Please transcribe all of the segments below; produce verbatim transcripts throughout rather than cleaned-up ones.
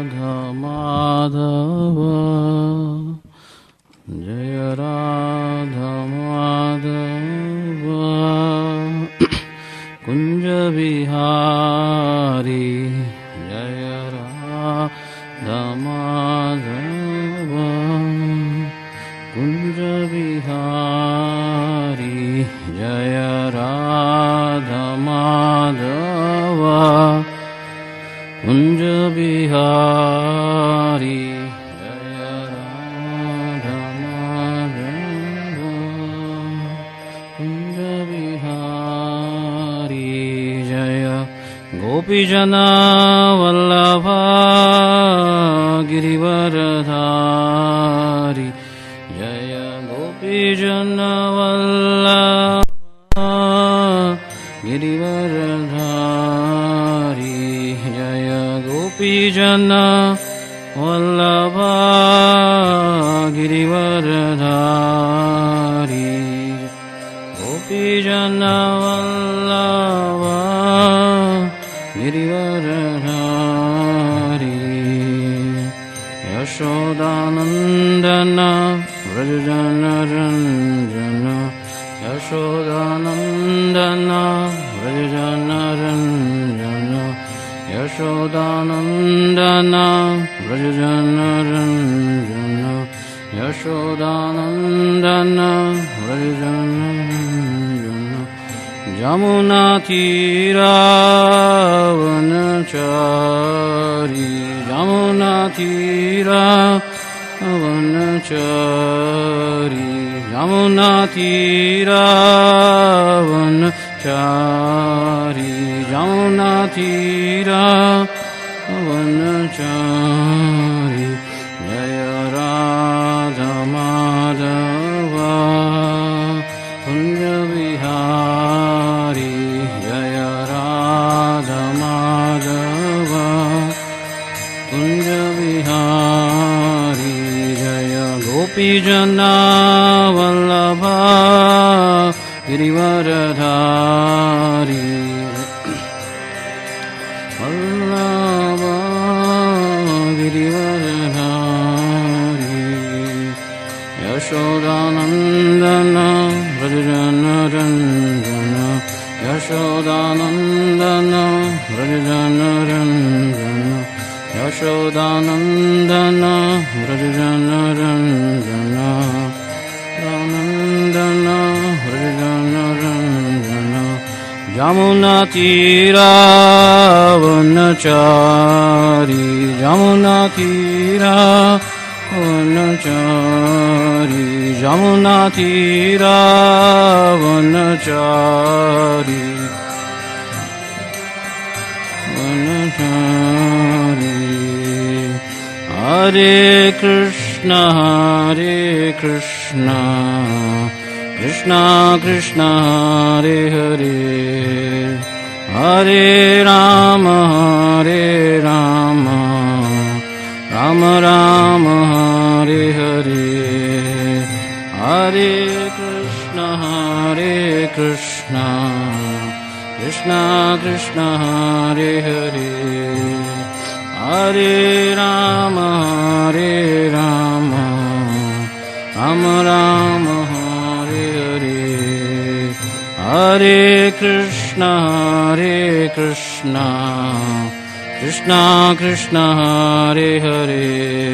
Madhava Jaya Radha Madhava Kunja Bihari Jaya Radha Madhava Kunja Bihari Jaya Radha Madhava Kunja Bihari Jaya Radha Madhava Kunja Bihari Jaya Gopijana Vallabha Girivaradhari Jaya Gopijana Vallabha Girivaradhari Jaya Gopijana Vallabha Girivaradhari Gopijana Vallabha Girivaradhari Yashodanandana Vrajana Ranjana Yashodanandana Vrajana Ranjana Yashodanandana Vrajana Ranjana Yashodanandana Vrajana Ranjana Jamuna Tira Vanachari Jamuna Tira Vanachari Jamuna Tira Vanachari Jamuna Tira Vanachari Jaya Radha Madhava Kunja Bihari Jaya Radha Madhava Kunja Bihari Jaya Gopijana Vallabha Girivaradhari Vallabha Girivaradhari Yashodanandana Vrajana Ranjana Yashodanandana Vrajana Ranjana Yashodanandana Vrajana Ranjana Danandana Vrajana Ranjana Jamuna Tira Vanachari Jamuna Tira Vanachari Jamuna Tira Vanachari Vanachari Hare Krishna Hare Krishna Krishna Krishna Hare Hare Hare Rama Hare Rama Rama Rama Hare Hare Hare Krishna Hare Krishna Krishna Krishna Hare Hare Hare Rama Hare Rama Rama Rama Hare Hare Hare Krishna Hare Krishna Krishna Krishna Hare Hare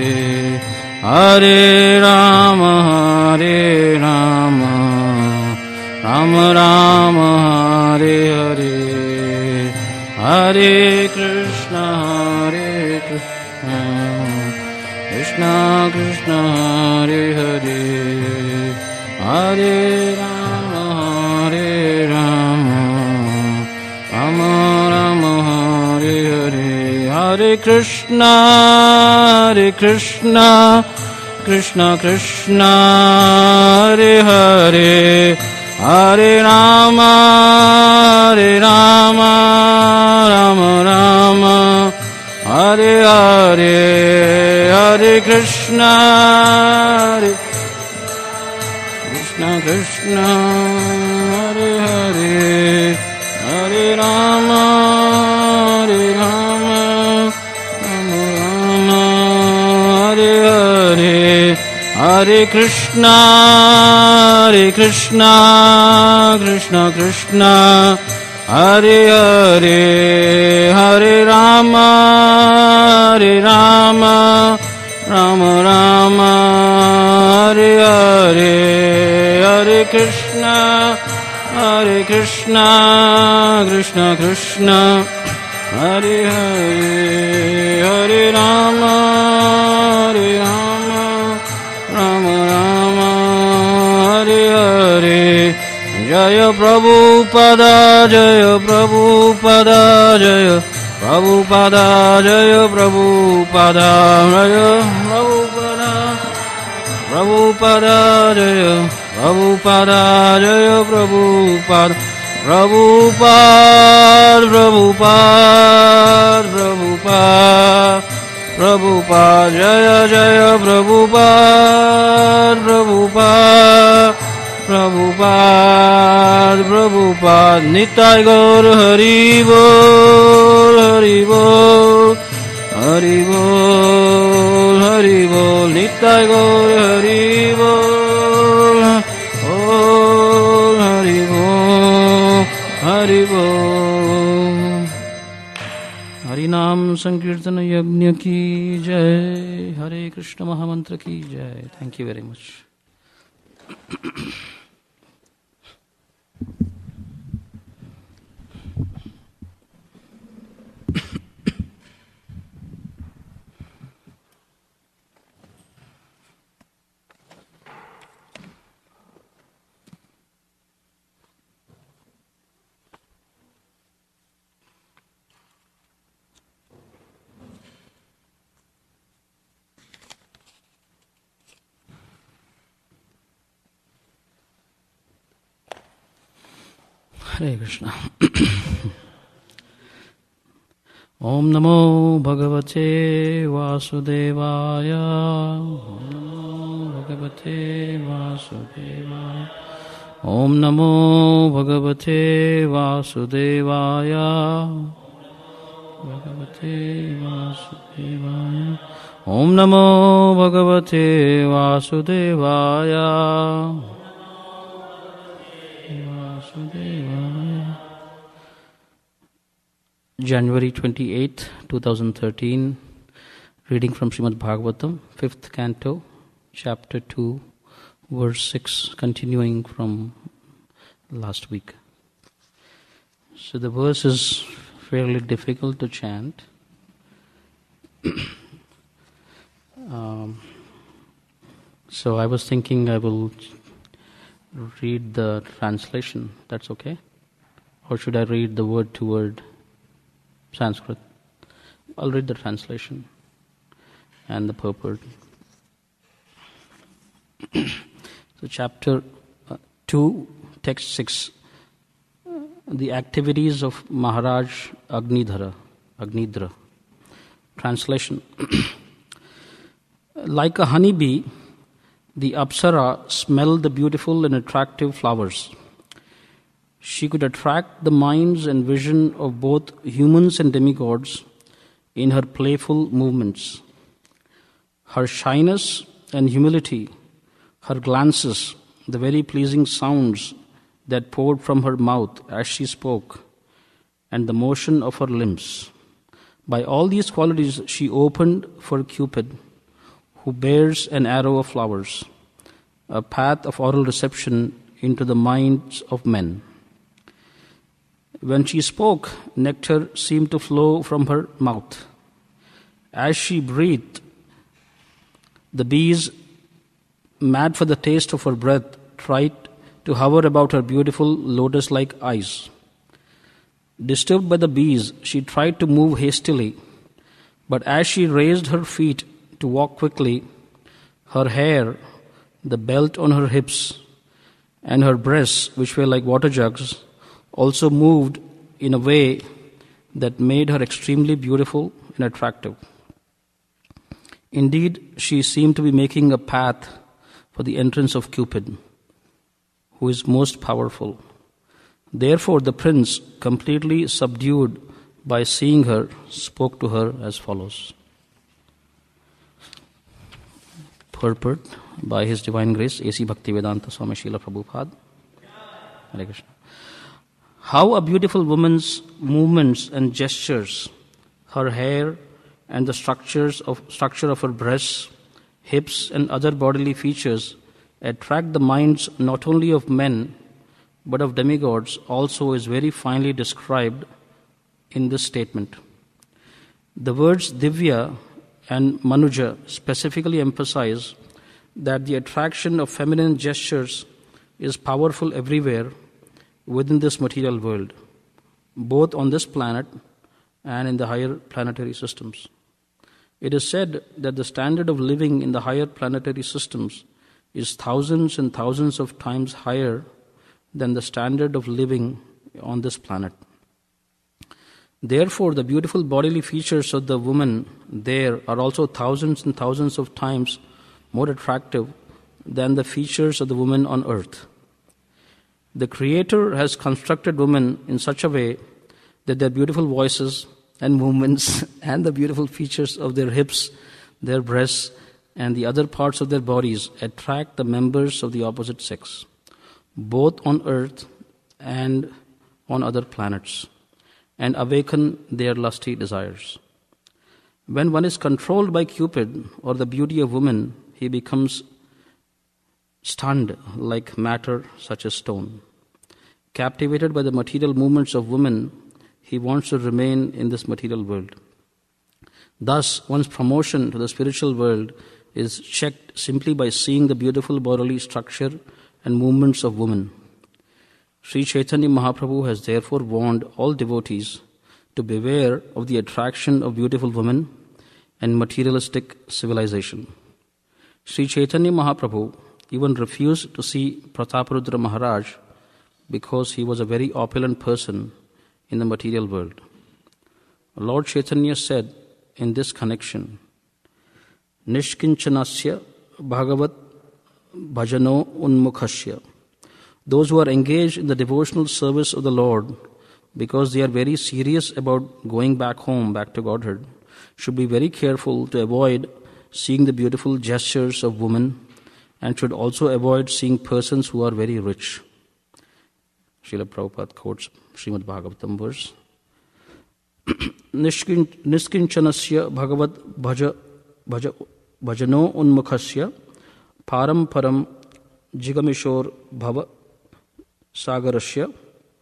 Hare Rama Hare Rama Rama Rama Hare Hare Hare Krishna Hare Krishna Krishna Krishna Hare Hare Hare Rama Hare Rama Rama Rama Hare Hare Hare Krishna Hare Krishna Krishna Krishna Hare Hare Hare Rama Hare Rama Rama Rama Hare Hare Hare Krishna Hare Krishna Krishna Hare Hare Hare Rama Hare Rama Rama Rama Hare Krishna, Hare Krishna, Krishna Krishna, Hare Hare, Hare Rama, Hare Rama, Rama Rama, Hare Hare, Hare Krishna, Hare Krishna, Krishna Krishna, Hare Hare, Hare Rama, Hare Rama, Rama Rama, Hare Hare. Jaya Prabhupada, Jaya Prabhupada, Jaya Prabhupada, Jaya Prabhupada, Jaya Prabhupada, Prabhupada, Jaya Prabhupada, Jaya Prabhupada, Prabhupada, Prabhupada, Prabhupada, Prabhupada, Jaya Jaya Prabhupada, Prabhupada, Prabhupada, Prabhupada, Nitai Gaur Hari Bol, Hari Bol, Hari Bol, Hari Bol, Nitai Gaur Hari Bol, Bol, Hari Bol, Hari Bol. Hari Nam Sankirtana Yajna ki jai, Hare Krishna Mahamantra ki jai. Thank you very much. Hare Krishna. Om Namo Bhagavate Vasudevaya. Om Namo Bhagavate Vasudevaya. Om Namo Bhagavate Vasudevaya. Bhagavate Vasudevaya. Om Namo Bhagavate Vasudevaya. January twenty-eighth, twenty thirteen, reading from Srimad Bhagavatam, fifth canto, chapter two, verse six, continuing from last week. So the verse is fairly difficult to chant. um, so I was thinking I will read the translation. That's okay? Or should I read the word to word Sanskrit? I'll read the translation and the purport. So chapter uh, two, text six. The activities of Maharaj Agnidhara, Agnidhara. Translation. Like a honeybee, the Apsara smelled the beautiful and attractive flowers. She could attract the minds and vision of both humans and demigods in her playful movements. Her shyness and humility, her glances, the very pleasing sounds that poured from her mouth as she spoke, and the motion of her limbs. By all these qualities she opened for Cupid, who bears an arrow of flowers, a path of oral reception into the minds of men. When she spoke, nectar seemed to flow from her mouth. As she breathed, the bees, mad for the taste of her breath, tried to hover about her beautiful lotus-like eyes. Disturbed by the bees, she tried to move hastily, but as she raised her feet to walk quickly, her hair, the belt on her hips, and her breasts, which were like water jugs, also moved in a way that made her extremely beautiful and attractive. Indeed, she seemed to be making a path for the entrance of Cupid, who is most powerful. Therefore, the prince, completely subdued by seeing her, spoke to her as follows. purport by His Divine Grace, A C Bhaktivedanta Swami Srila Prabhupada. Hare Krishna. How a beautiful woman's movements and gestures, her hair and the structures of structure of her breasts, hips and other bodily features attract the minds not only of men but of demigods also is very finely described in this statement. The words Divya and Manuja specifically emphasize that the attraction of feminine gestures is powerful everywhere within this material world, both on this planet and in the higher planetary systems. It is said that the standard of living in the higher planetary systems is thousands and thousands of times higher than the standard of living on this planet. Therefore, the beautiful bodily features of the woman there are also thousands and thousands of times more attractive than the features of the woman on earth. The Creator has constructed women in such a way that their beautiful voices and movements and the beautiful features of their hips, their breasts, and the other parts of their bodies attract the members of the opposite sex, both on earth and on other planets, and awaken their lusty desires. When one is controlled by Cupid or the beauty of woman, he becomes stunned like matter such as stone. Captivated by the material movements of women, he wants to remain in this material world. Thus, one's promotion to the spiritual world is checked simply by seeing the beautiful bodily structure and movements of women. Sri Chaitanya Mahaprabhu has therefore warned all devotees to beware of the attraction of beautiful women and materialistic civilization. Sri Chaitanya Mahaprabhu even refused to see Prataparudra Maharaj because he was a very opulent person in the material world. Lord Chaitanya said in this connection, Nishkinchanasya Bhagavat Bhajano Unmukhasya. Those who are engaged in the devotional service of the Lord because they are very serious about going back home, back to Godhead, should be very careful to avoid seeing the beautiful gestures of women and should also avoid seeing persons who are very rich. Srila Prabhupada quotes Srimad Bhagavatam verse. Niskinchanasya Bhagavat Bhaja Bhajano Unmukhasya Param Param Jigamishor Bhava Sagarasya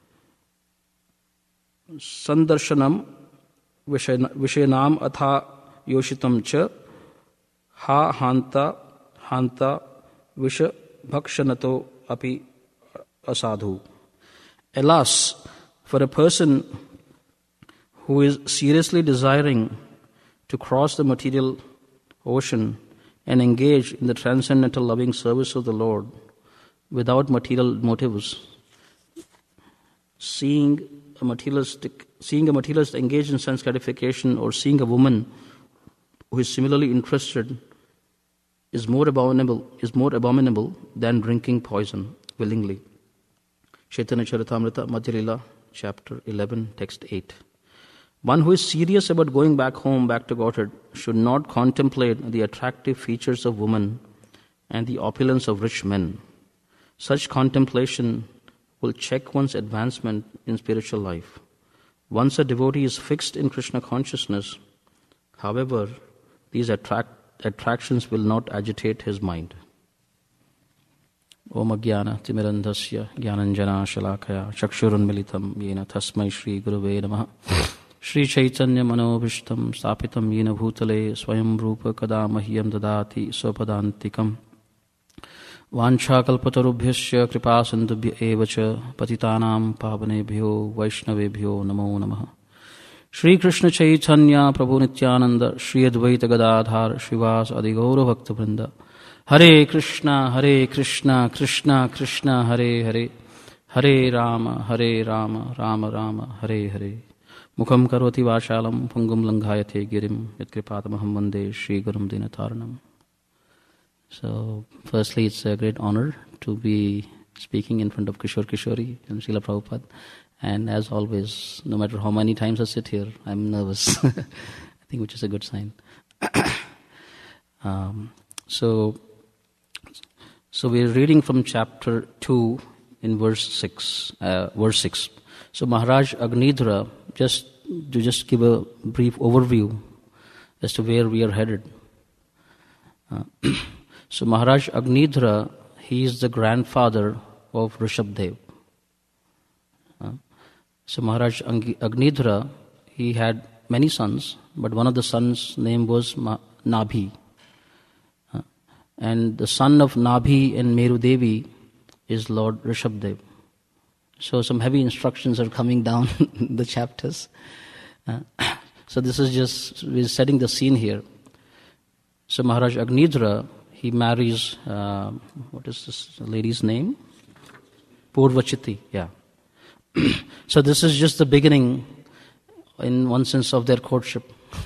Sandarshanam Vishayanam Atha Yoshitam Cha Ha Hanta Hanta Visha Bhakshanato Api Asadhu. Alas, for a person who is seriously desiring to cross the material ocean and engage in the transcendental loving service of the Lord without material motives, seeing a materialistic, seeing a materialist engage in sense gratification or seeing a woman who is similarly interested is more abominable, is more abominable than drinking poison willingly. Chaitanya Charitamrita Madhya Lila, chapter eleven, text eight. One who is serious about going back home, back to Godhead, should not contemplate the attractive features of women and the opulence of rich men. Such contemplation will check one's advancement in spiritual life. Once a devotee is fixed in Krishna consciousness, however, these attract, attractions will not agitate his mind. Om Ajnana Timirandhasya Jnananjana Shalakaya Chakshurunmilitam Yena Tasmai Shri Guruve Namaha Shri Chaitanya Manobhishtam Stapitam Yena Bhutale Swayam Rupa Kada Mahyam Dadati Swapadantikam Vancha Kalpatarubhyasya Kripa Sindhubhya Evacha Patitanam Pavanebhyo Vaishnavebhyo Namo Namaha Shri Krishna Chaitanya Prabhu Nityananda Shri Advaita Gadadhar Shrivas Adigaura Bhakta Vrinda Hare Krishna, Hare Krishna, Krishna Krishna, Hare Hare, Hare Rama, Hare Rama, Rama Rama, Hare Hare. Mukham karoti vashalam, pungum langhayate girim, yatkripatmaham vande, Shri Gurum Dinataranam. So, firstly, it's a great honor to be speaking in front of Kishore Kishori and Srila Prabhupada. And as always, no matter how many times I sit here, I'm nervous. I think which is a good sign. um, so, So we're reading from chapter two in verse six. Uh, verse six. So Maharaj Agnidhra, just to just give a brief overview as to where we are headed. Uh, so Maharaj Agnidhra, he is the grandfather of Rishabdev. Uh, so Maharaj Agnidhra, he had many sons, but one of the sons' name was Ma- Nabhi. Uh, and the son of Nabhi and Meru Devi is Lord Rishabdev. So some heavy instructions are coming down in the chapters. Uh, so this is just, we're setting the scene here. So Maharaj Agnidhra, he marries, uh, what is this lady's name? Purvachiti, yeah. So this is just the beginning, in one sense, of their courtship.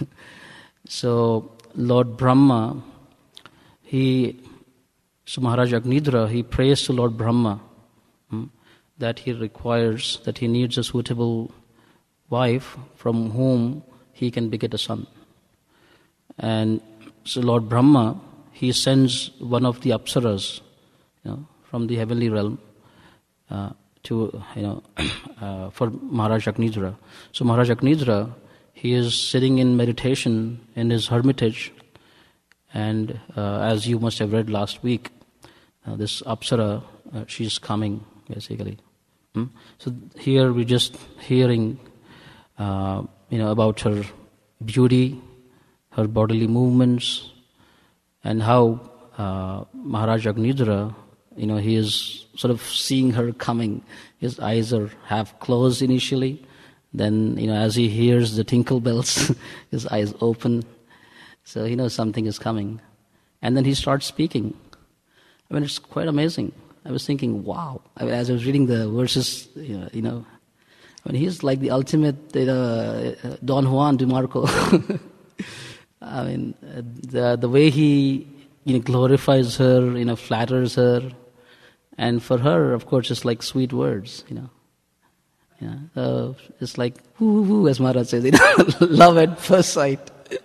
So Lord Brahma, he, so Maharaj Agnidhra, he prays to Lord Brahma hmm, that he requires, that he needs a suitable wife from whom he can beget a son. And so Lord Brahma, he sends one of the apsaras, you know, from the heavenly realm, uh, to, you know, uh, for Maharaj Agnidhra. So Maharaj Agnidhra, he is sitting in meditation in his hermitage, and uh, as you must have read last week, uh, this apsara, uh, she's coming, basically. Hmm? So here we're just hearing, uh, you know, about her beauty, her bodily movements, and how uh, Maharaj Agnidhra, you know, he is sort of seeing her coming. His eyes are half closed initially. Then, you know, as he hears the tinkle bells, his eyes open. So he knows something is coming. And then he starts speaking. I mean, it's quite amazing. I was thinking, wow. I mean, as I was reading the verses, you know, you know I mean, he's like the ultimate, you know, Don Juan de Marco. I mean, the the way he, you know, glorifies her, you know, flatters her, and for her, of course, it's like sweet words, you know. Yeah, uh, it's like woo woo, as Maharaj says, you know, love at first sight.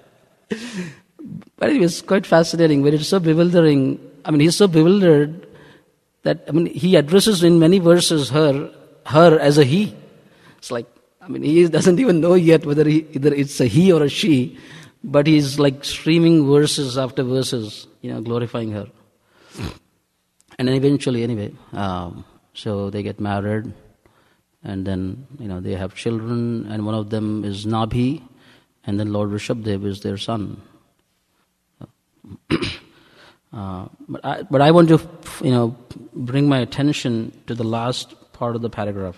But it was quite fascinating. But it's so bewildering. I mean, he's so bewildered that I mean, he addresses in many verses her her as a he. It's like, I mean, he doesn't even know yet whether he, either it's a he or a she. But he's like streaming verses after verses, you know, glorifying her. And then eventually, anyway, um, so they get married, and then, you know, they have children, and one of them is Nabhi, and then Lord Rishabdev is their son. uh, but I, but I want to, you know, bring my attention to the last part of the paragraph,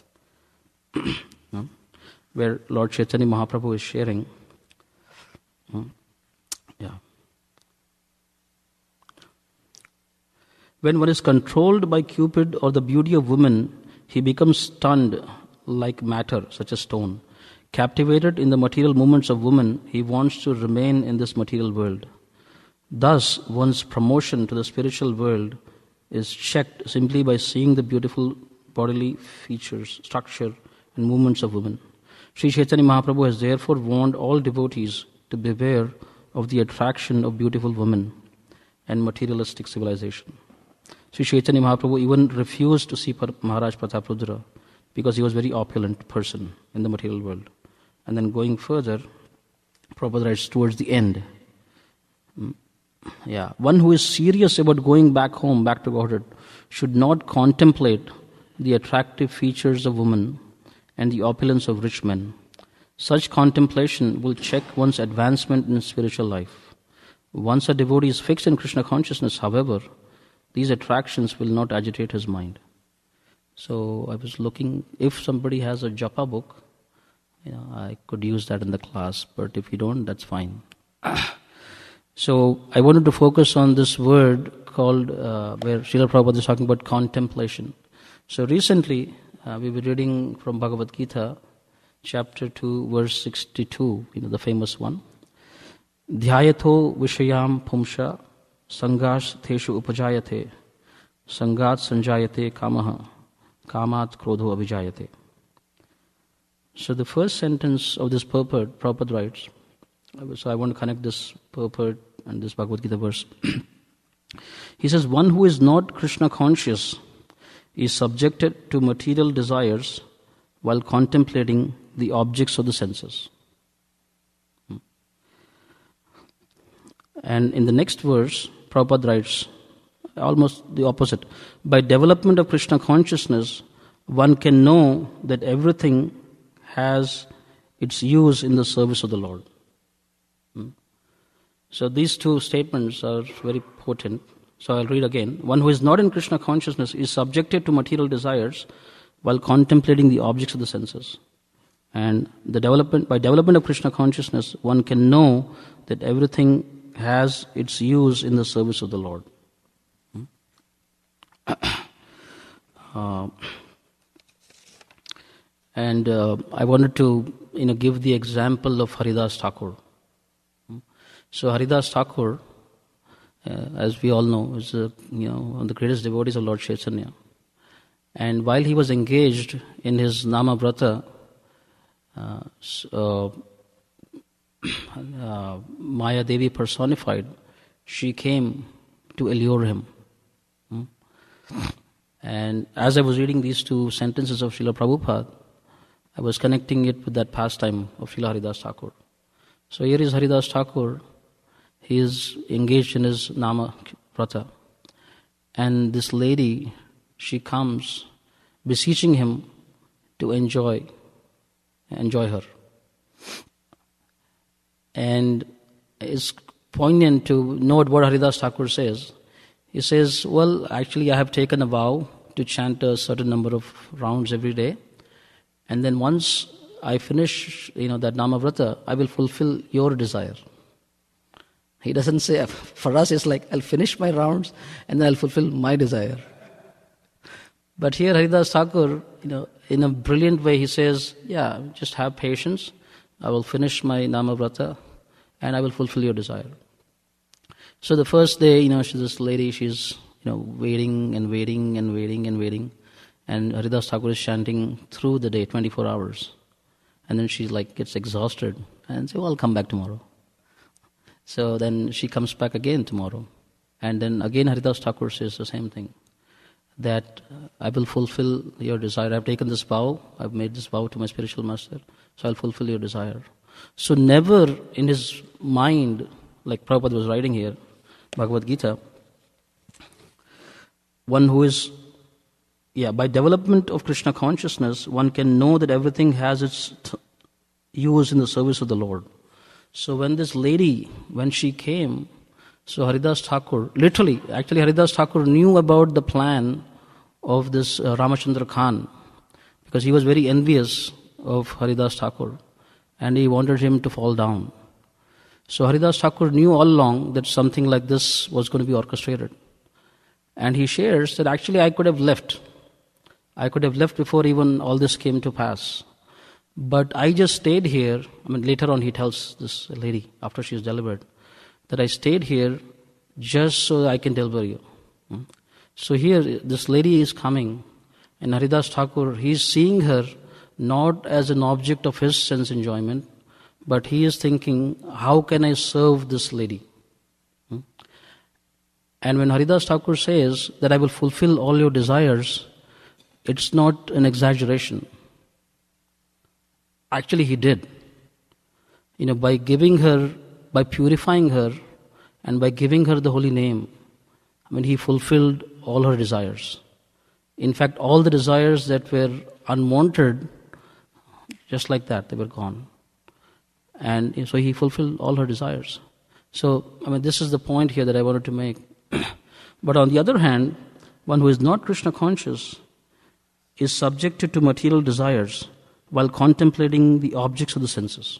where Lord Chaitanya Mahaprabhu is sharing. Hmm? Yeah. When one is controlled by Cupid or the beauty of women, he becomes stunned like matter, such as stone. Captivated in the material movements of women, he wants to remain in this material world. Thus, one's promotion to the spiritual world is checked simply by seeing the beautiful bodily features, structure, and movements of women. Sri Chaitanya Mahaprabhu has therefore warned all devotees to beware of the attraction of beautiful women and materialistic civilization. Sri Chaitanya Mahaprabhu even refused to see Maharaj Prataprudra because he was a very opulent person in the material world. And then going further, Prabhupada writes towards the end, yeah, one who is serious about going back home, back to Godhead, should not contemplate the attractive features of women and the opulence of rich men. Such contemplation will check one's advancement in spiritual life. Once a devotee is fixed in Krishna consciousness, however, these attractions will not agitate his mind. So I was looking, if somebody has a japa book, you know, I could use that in the class, but if you don't, that's fine. So I wanted to focus on this word called, uh, where Srila Prabhupada is talking about contemplation. So recently, uh, we were reading from Bhagavad Gita, chapter two, verse sixty-two, you know, the famous one. Dhyayato vishayam pumsha sangas theshu upajayate sangat sanjayate kamaha kamat krodho abhijayate. So the first sentence of this purport, Prabhupada writes, so I want to connect this purport and this Bhagavad Gita verse. He says, one who is not Krishna conscious is subjected to material desires while contemplating the objects of the senses. And in the next verse, Prabhupada writes almost the opposite. By development of Krishna consciousness, one can know that everything has its use in the service of the Lord. So these two statements are very potent. So I'll read again. One who is not in Krishna consciousness is subjected to material desires while contemplating the objects of the senses. And the development by development of Krishna consciousness, one can know that everything has its use in the service of the Lord. uh, and uh, I wanted to, you know, give the example of Haridas Thakur. So Haridas Thakur, uh, as we all know, is uh, you know one of the greatest devotees of Lord Chaitanya. And while he was engaged in his Nama Vrata, uh, uh, uh, Maya Devi personified, she came to allure him. Hmm? And as I was reading these two sentences of Srila Prabhupada, I was connecting it with that pastime of Srila Haridas Thakur. So here is Haridas Thakur. He is engaged in his Nama Vrata. And this lady, she comes beseeching him to enjoy, enjoy her. And it's poignant to note what Haridas Thakur says. He says, well, actually I have taken a vow to chant a certain number of rounds every day. And then once I finish, you know, that Nama Vrata, I will fulfill your desire. He doesn't say, for us it's like, I'll finish my rounds and then I'll fulfill my desire. But here Haridas Thakur, you know, in a brilliant way, he says, yeah, just have patience. I will finish my Nama Vrata and I will fulfill your desire. So the first day, you know, she's this lady, she's, you know, waiting and waiting and waiting and waiting. And Haridas Thakur is chanting through the day, twenty-four hours. And then she like gets exhausted and says, well, I'll come back tomorrow. So then she comes back again tomorrow. And then again Haridas Thakur says the same thing. That uh, I will fulfill your desire. I've taken this vow. I've made this vow to my spiritual master. So I'll fulfill your desire. So never in his mind, like Prabhupada was writing here, Bhagavad Gita, one who is, yeah, by development of Krishna consciousness, one can know that everything has its th- use in the service of the Lord. So when this lady, when she came, so Haridas Thakur, literally, actually Haridas Thakur knew about the plan of this uh, Ramachandra Khan, because he was very envious of Haridas Thakur and he wanted him to fall down. So Haridas Thakur knew all along that something like this was going to be orchestrated. And he shares that actually I could have left. I could have left before even all this came to pass. But I just stayed here. I mean, later on he tells this lady, after she is delivered, that I stayed here just so I can deliver you. Hmm? So here, this lady is coming, and Haridas Thakur, he is seeing her not as an object of his sense enjoyment, but he is thinking, how can I serve this lady? Hmm? And when Haridas Thakur says that I will fulfill all your desires, it's not an exaggeration. Actually, he did. You know, by giving her, by purifying her, and by giving her the holy name, I mean, he fulfilled all her desires. In fact, all the desires that were unwanted, just like that, they were gone. And so he fulfilled all her desires. So, I mean, this is the point here that I wanted to make. But on the other hand, one who is not Krishna conscious is subjected to material desires while contemplating the objects of the senses.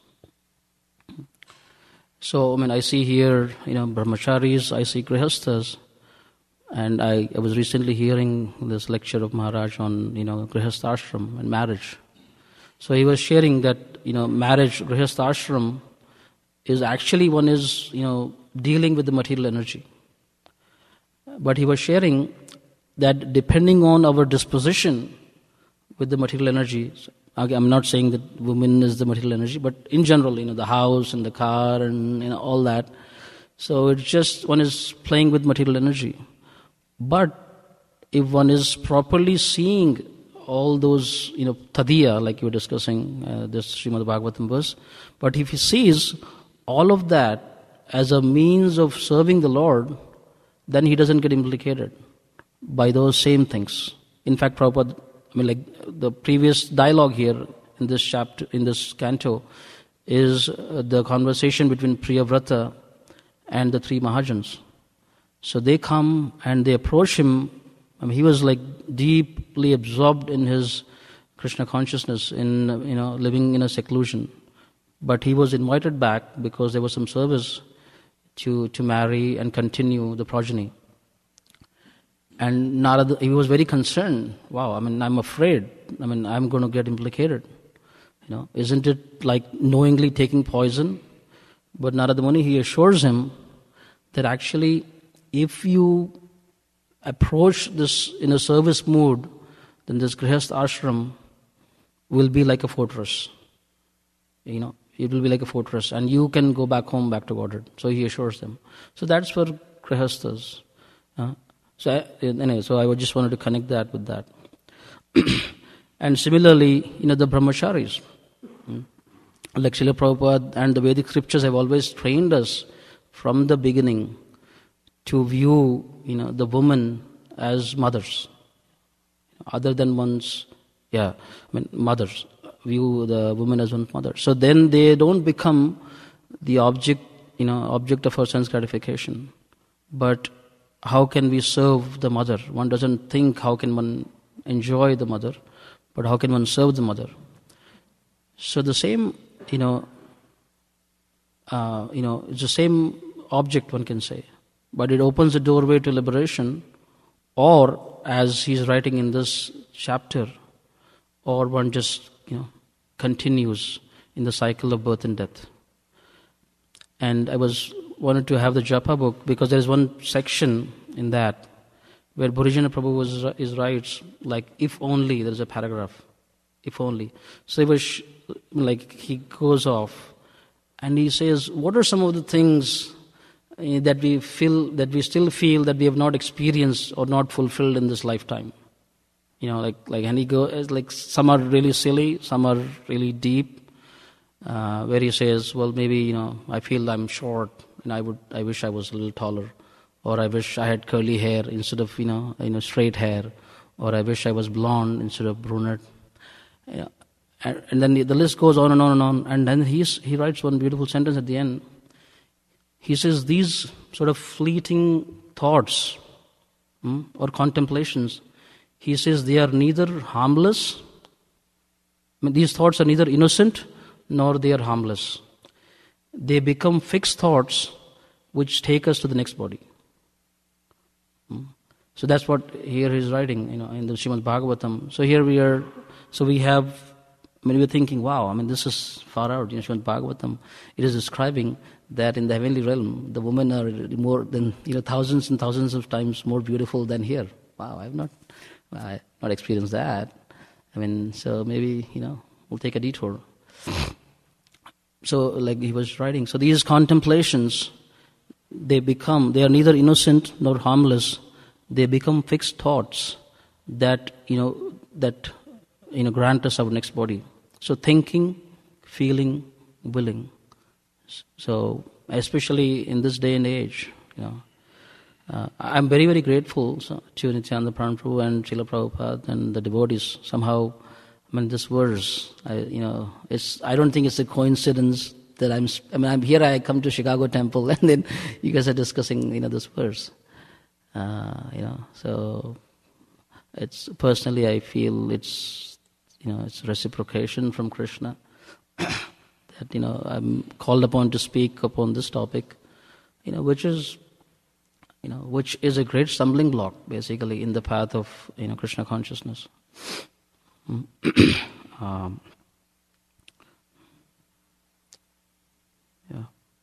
So, I mean, I see here, you know, brahmacharis, I see grihasthas, and I, I was recently hearing this lecture of Maharaj on, you know, grihastha ashram and marriage. So he was sharing that, you know, marriage, grihastha ashram, is actually one is, you know, dealing with the material energy. But he was sharing that depending on our disposition with the material energy, I'm not saying that women is the material energy, but in general, you know, the house and the car and, you know, all that. So it's just one is playing with material energy. But if one is properly seeing all those, you know, tadiya, like you were discussing, uh, this Srimad Bhagavatam verse, but if he sees all of that as a means of serving the Lord, then he doesn't get implicated by those same things. In fact, Prabhupada, I mean, like the previous dialogue here in this chapter, in this canto, is uh, the conversation between Priyavrata and the three Mahajans. So they come and they approach him. I mean, he was like deeply absorbed in his Krishna consciousness, in, you know, living in a seclusion. But he was invited back because there was some service to to marry and continue the progeny. And Narada, he was very concerned. Wow, I mean, I'm afraid. I mean, I'm going to get implicated. You know, isn't it like knowingly taking poison? But Narada Muni, he assures him that actually, if you approach this in a service mood, then this Grihastha ashram will be like a fortress. You know, it will be like a fortress, and you can go back home, back to Godhead. So he assures them. So that's for Grihasthas. Uh, so I, anyway, so I just wanted to connect that with that. And similarly, you know, the brahmacharis, hmm, like Srila Prabhupada and the Vedic scriptures have always trained us from the beginning to view, you know, the woman as mothers, other than one's, yeah, I mean, mothers. View the woman as one's mother. So then they don't become the object, you know, object of our sense gratification. But how can we serve the mother? One doesn't think how can one enjoy the mother, but how can one serve the mother? So the same, you know, uh, you know, it's the same object, one can say, but it opens the doorway to liberation, or as he's writing in this chapter, or one just, you know, continues in the cycle of birth and death. And I was wanted to have the Japa book because there is one section in that where Bhurijana Prabhu was is writes like, if only, there is a paragraph, if only. So it was like he goes off and he says, what are some of the things uh, that we feel, that we still feel that we have not experienced or not fulfilled in this lifetime? You know, like, like, and he goes, like, some are really silly, some are really deep, uh, where he says, well, maybe, you know, I feel I'm short, and I would, I wish I was a little taller, or I wish I had curly hair instead of, you know, you know, straight hair, or I wish I was blonde instead of brunette. You know, and, and then the, the list goes on and on and on, and then he's, he writes one beautiful sentence at the end. He says, these sort of fleeting thoughts hmm, or contemplations, he says they are neither harmless, I mean, these thoughts are neither innocent nor they are harmless. They become fixed thoughts which take us to the next body. Hmm. So that's what here he's writing, you know, in the Srimad Bhagavatam. So here we are, so we have, I mean, we're thinking, wow, I mean, this is far out, you know, Srimad Bhagavatam. It is describing that in the heavenly realm, the women are more than, you know, thousands and thousands of times more beautiful than here. Wow, I've not... I not experienced that. I mean, so maybe, you know, we'll take a detour. So, like he was writing, so these contemplations, they become, they are neither innocent nor harmless. They become fixed thoughts that, you know, that, you know, grant us our next body. So thinking, feeling, willing. So, especially in this day and age, you know, Uh, I'm very, very grateful to Nityananda Prabhu and Srila Prabhupada and the devotees. Somehow, I mean, this verse, I, you know, it's. I don't think it's a coincidence that I'm. I mean, I'm here. I come to Chicago Temple, and then you guys are discussing, you know, this verse. Uh, you know, so it's personally, I feel it's, you know, it's reciprocation from Krishna that, you know, I'm called upon to speak upon this topic, you know, which is. You know, which is a great stumbling block, basically, in the path of, you know, Krishna consciousness. um, yeah.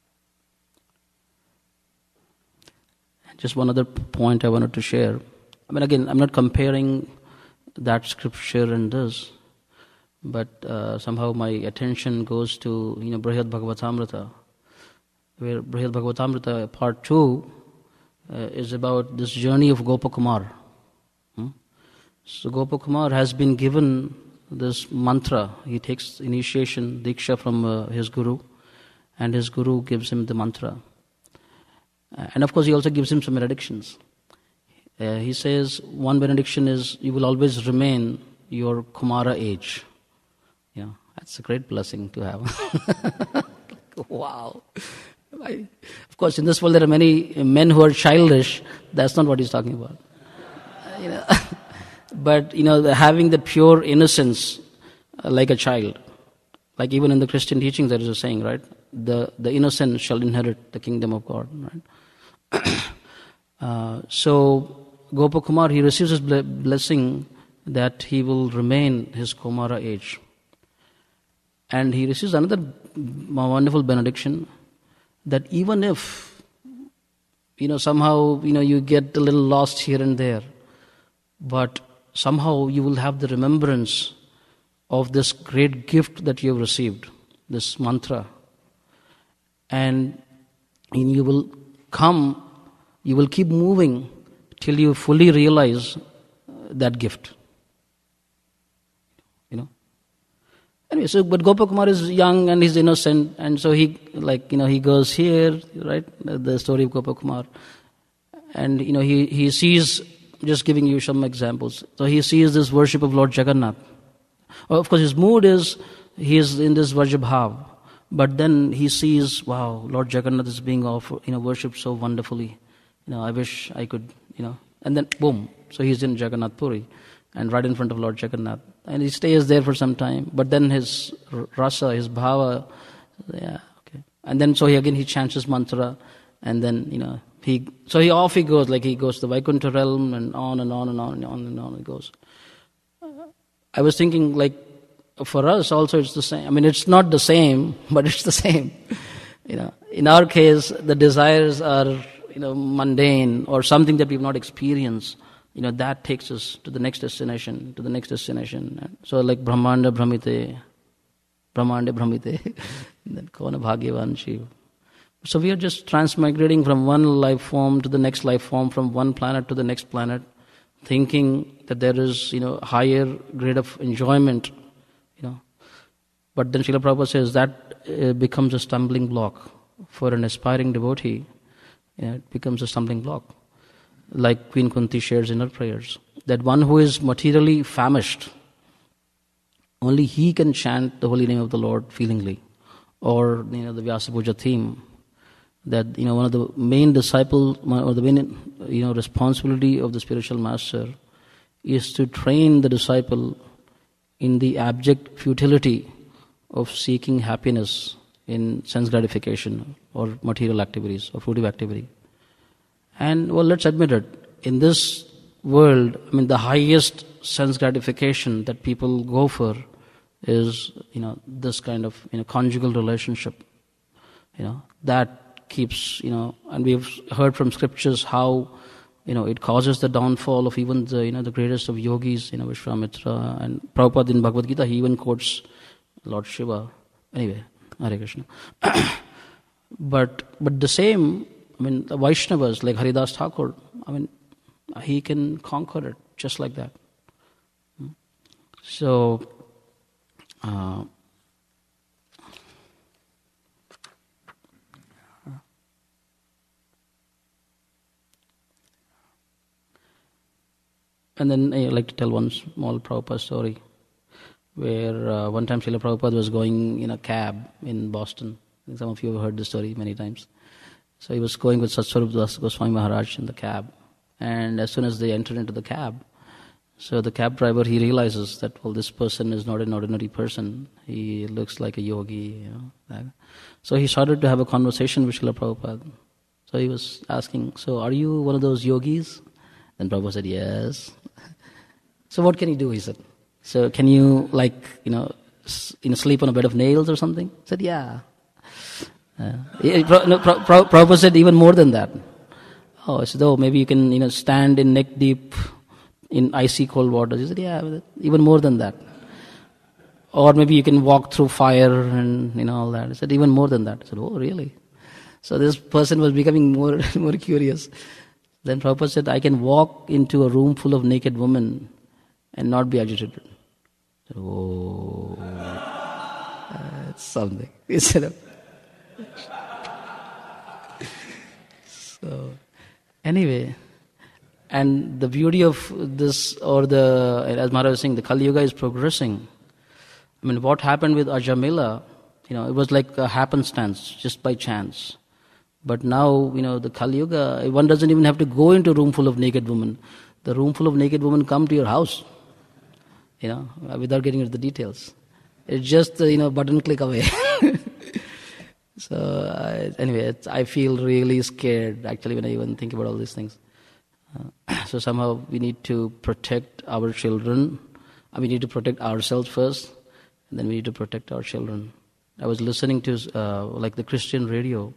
Just one other point I wanted to share. I mean, again, I'm not comparing that scripture and this, but uh, somehow my attention goes to, you know, Brihad Bhagavatamrita, where Brihad Bhagavatamrita part two uh, is about this journey of Gopakumar. Hmm? So Gopakumar has been given this mantra. He takes initiation, diksha from uh, his guru, and his guru gives him the mantra. Uh, and of course he also gives him some benedictions. Uh, he says one benediction is, you will always remain your Kumara age. Yeah, that's a great blessing to have. Wow. I, of course, in this world there are many men who are childish. That's not what he's talking about. Uh, you know, but, you know, having that pure innocence uh, like a child. Like even in the Christian teachings there is a saying, right? The, the innocent shall inherit the kingdom of God, right? uh, so, Gopakumar, he receives his blessing that he will remain his Kumara age. And he receives another wonderful benediction that even if, you know, somehow, you know, you get a little lost here and there, but somehow you will have the remembrance of this great gift that you have received, this mantra. And you will come, you will keep moving till you fully realize that gift. You know? Anyway, so, but Gopakumar is young and he's innocent, and so he, like, you know, he goes here, right? The story of Gopakumar. And, you know, he, he sees, just giving you some examples. So he sees this worship of Lord Jagannath. Of course, his mood is, he is in this Vrajabhav. But then he sees, wow, Lord Jagannath is being offered, you know, worshipped so wonderfully. You know, I wish I could, you know, and then boom, so he's in Jagannath Puri, and right in front of Lord Jagannath, and he stays there for some time. But then his rasa, his bhava, yeah, okay, and then so he again he chants his mantra, and then you know he so he off he goes, like he goes to the Vaikuntha realm, and on and on and on and on and on it goes. I was thinking, like, for us also it's the same. I mean, it's not the same, but it's the same. You know, in our case, the desires are, you know, mundane or something that we've not experienced, you know, that takes us to the next destination, to the next destination. So like Brahmanda Brahmite, Brahmanda Brahmite, then Kona Bhagyavan Shiv. So we are just transmigrating from one life form to the next life form, from one planet to the next planet, thinking that there is, you know, higher grade of enjoyment, you know. But then Srila Prabhupada says that uh, becomes a stumbling block for an aspiring devotee. Yeah, it becomes a stumbling block. Like Queen Kunti shares in her prayers, that one who is materially famished, only he can chant the holy name of the Lord feelingly. Or, you know, the Vyasa Puja theme, that, you know, one of the main disciples, or the main, you know, responsibility of the spiritual master is to train the disciple in the abject futility of seeking happiness in sense gratification or material activities or fruitive activity. And, well, let's admit it, in this world, I mean, the highest sense gratification that people go for is, you know, this kind of, you know, conjugal relationship. You know, that keeps, you know, and we've heard from scriptures how, you know, it causes the downfall of even the, you know, the greatest of yogis, you know, Vishwamitra, and Prabhupada in Bhagavad Gita, he even quotes Lord Shiva. Anyway, Hare Krishna. but, but the same, I mean, the Vaishnavas, like Haridas Thakur, I mean, he can conquer it just like that. So, uh, and then I like to tell one small Prabhupada story, where uh, one time Srila Prabhupada was going in a cab in Boston. I think some of you have heard the story many times. So he was going with Satsvarup Das Goswami Maharaj in the cab. And as soon as they entered into the cab, so the cab driver, he realizes that, well, this person is not an ordinary person. He looks like a yogi, you know. So he started to have a conversation with Srila Prabhupada. So he was asking, so are you one of those yogis? Then Prabhupada said, yes. So what can you do, he said. So can you, like, you know, you know, sleep on a bed of nails or something? He said, yeah. Uh, no, Prabhupada said even more than that. Oh, I said, oh, maybe you can, you know, stand in neck deep in icy cold water. He said, yeah, even more than that. Or maybe you can walk through fire and, you know, all that. He said, even more than that. I said, oh, really? So this person was becoming more and more curious. Then Prabhupada said, I can walk into a room full of naked women and not be agitated. I said, oh, that's something. He said, so, anyway, and the beauty of this, or the, as Maharaj was saying, the Kali Yuga is progressing. I mean, what happened with Ajamila, you know, it was like a happenstance, just by chance. But now, you know, the Kali Yuga, one doesn't even have to go into a room full of naked women. The room full of naked women come to your house, you know, without getting into the details. It's just, you know, button click away. So, uh, anyway, it's, I feel really scared, actually, when I even think about all these things. Uh, so somehow we need to protect our children. Uh, we need to protect ourselves first, and then we need to protect our children. I was listening to, uh, like, the Christian radio.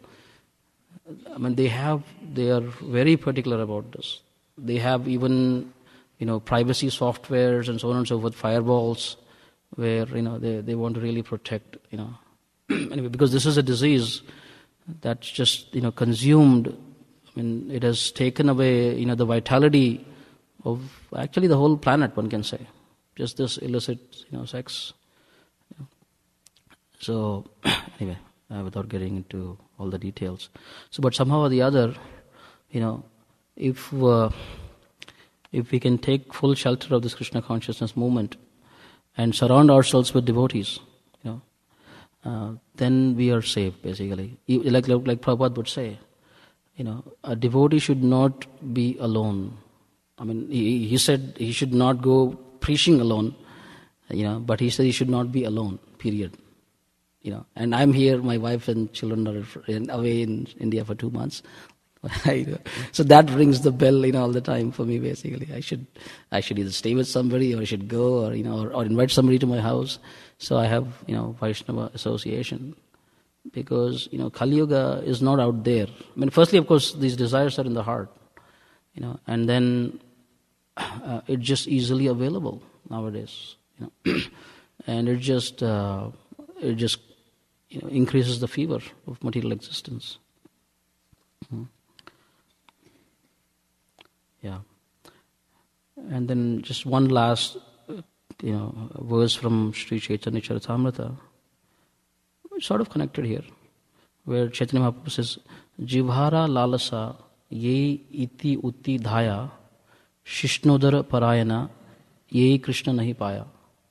I mean, they have, they are very particular about this. They have even, you know, privacy softwares and so on and so forth, firewalls, where, you know, they, they want to really protect, you know. Anyway, because this is a disease that's just, you know, consumed. I mean, it has taken away, you know, the vitality of actually the whole planet, one can say. Just this illicit, you know, sex. You know. So, anyway, uh, without getting into all the details. So, but somehow or the other, you know, if uh, if we can take full shelter of this Krishna consciousness movement and surround ourselves with devotees, you know, uh, then we are safe, basically. Like, like like Prabhupada would say, you know, a devotee should not be alone. I mean, he, he said he should not go preaching alone, you know, but he said he should not be alone, period. You know, and I'm here, my wife and children are in, away in India for two months. So that rings the bell, you know, all the time for me, basically. I should I should either stay with somebody, or I should go, or, you know, or, or invite somebody to my house. So I have, you know, Vaishnava association. Because, you know, Kali Yuga is not out there. I mean, firstly, of course, these desires are in the heart, you know, and then uh, it's just easily available nowadays, you know, and it just uh, it just you know increases the fever of material existence. Mm-hmm. Yeah, and then just one last, you know, verse from Sri Chaitanya Charitamrita. Sort of connected here, where Chaitanya Mahaprabhu says, Jivhara lalasa ye iti utti dhaya shishnodara parayana ye Krishna nahi paya.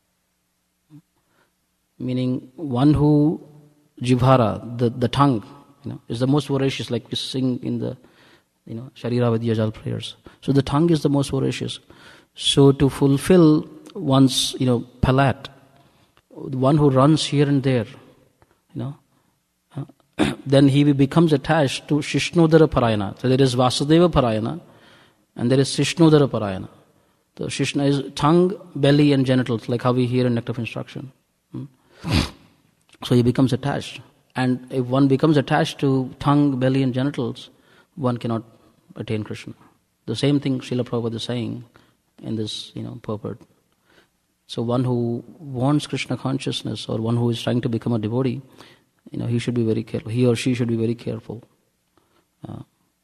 Meaning, one who, Jivhara, the, the tongue, you know, is the most voracious, like we sing in the, you know, Sharira Vidyajal prayers. So the tongue is the most voracious. So to fulfill one's, you know, palate, one who runs here and there, you know, uh, then he becomes attached to Shishnodara Parayana. So there is Vasudeva Parayana and there is Shishnodara Parayana. So Shishna is tongue, belly and genitals, like how we hear in Nectar of Instruction. Hmm? So he becomes attached. And if one becomes attached to tongue, belly and genitals, one cannot attain Krishna. The same thing Srila Prabhupada is saying in this, you know, purport. So one who wants Krishna consciousness, or one who is trying to become a devotee, you know, he should be very careful. He or she should be very careful. Uh,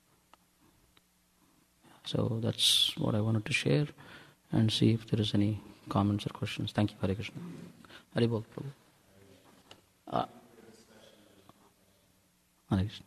so that's what I wanted to share, and see if there is any comments or questions. Thank you, Hare Krishna. Hare Bol, Prabhu. Uh, Hare Krishna.